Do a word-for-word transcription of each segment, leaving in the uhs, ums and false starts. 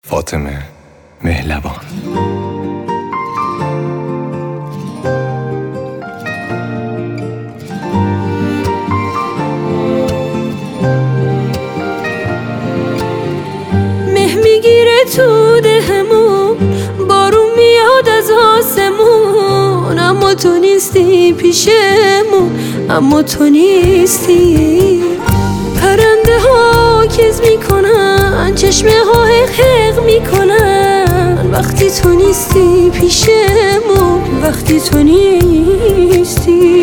فاطمه مهلبان. مه میگیره تو دهمون، بارون میاد از آسمون، اما تو نیستی پیشمون، اما تو نیستی. پرنده ها کز میکنن، چشمه ها حق میکنن، وقتی تو نیستی پیشمون، وقتی تو نیستی.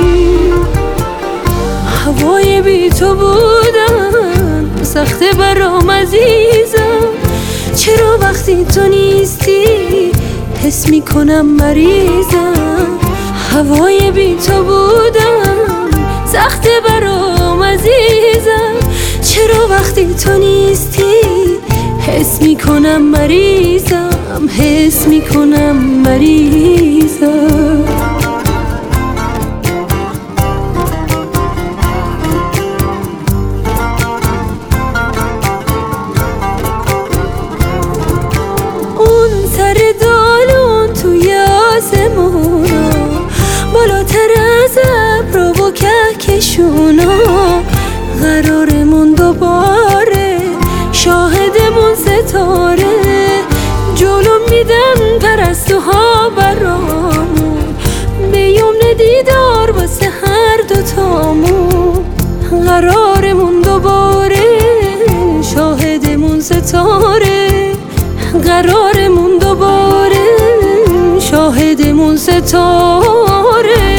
هوای بی تو بودن سخته برام عزیزم، چرا وقتی تو نیستی حس میکنم مریضم. هوای بی تو بودن سخته برام عزیزم، چرا وقتی تو نیستی حس میکنم مریضم، حس میکنم مریضم. اون سر دالون توی آسمونا، بالاتر از ابر و کهکشونا، قرارمون دوباره شاهدمون ستاره. جلو میدن پرستوها برامون، به یمن دیدار واسه هر دوتامون. قرارمون دوباره شاهدمون ستاره، قرارمون دوباره شاهدمون ستاره.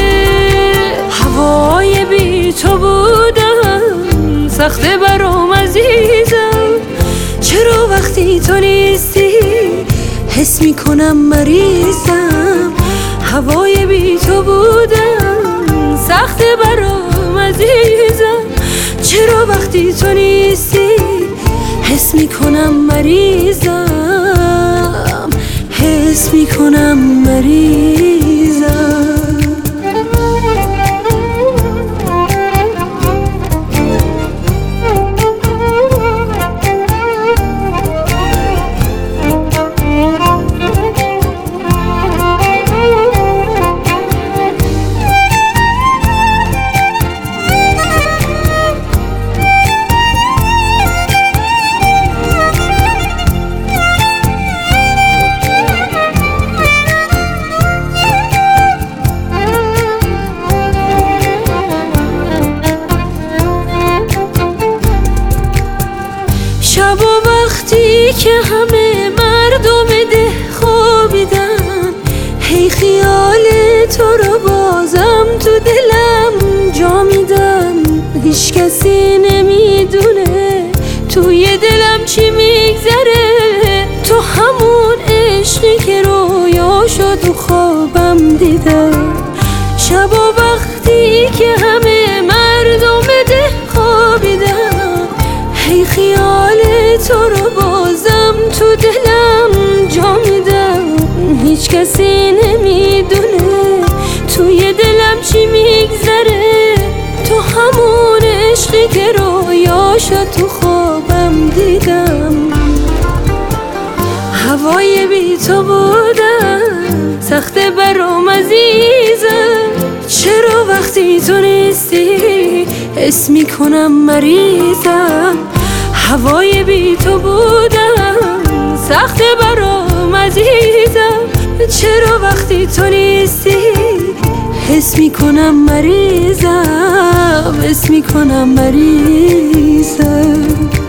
هوای بی تو بودن سخته برام عزیزم، چرا وقتی تو نیستی حس میکنم مریضم. هوای بی تو بودن سخته برام عزیزم، چرا وقتی تو نیستی حس میکنم مریضم، حس میکنم مریضم. شب و وقتی که همه مردم ده خوابیدن، هی خیال تو رو بازم تو دلم جا میدن. هیچ کسی نمیدونه توی دلم چی میگذره، تو همون عشقی که رویاشو تو خوابم دیدم. شب و وقتی که همه مردم ده خوابیدن، هی خیال تو رو بازم تو دلم جا میدم. هیچ کسی نمیدونه توی دلم چی میگذره، تو همون عشقی که رویاشو تو خوابم دیدم. هوای بی تو بودن سخته برام عزیزم، چرا وقتی تو نیستی حس میکنم مریضم. هوای بی تو بودن سخته برام عزیزم، چرا وقتی تو نیستی حس میکنم مریضم، حس میکنم مریضم.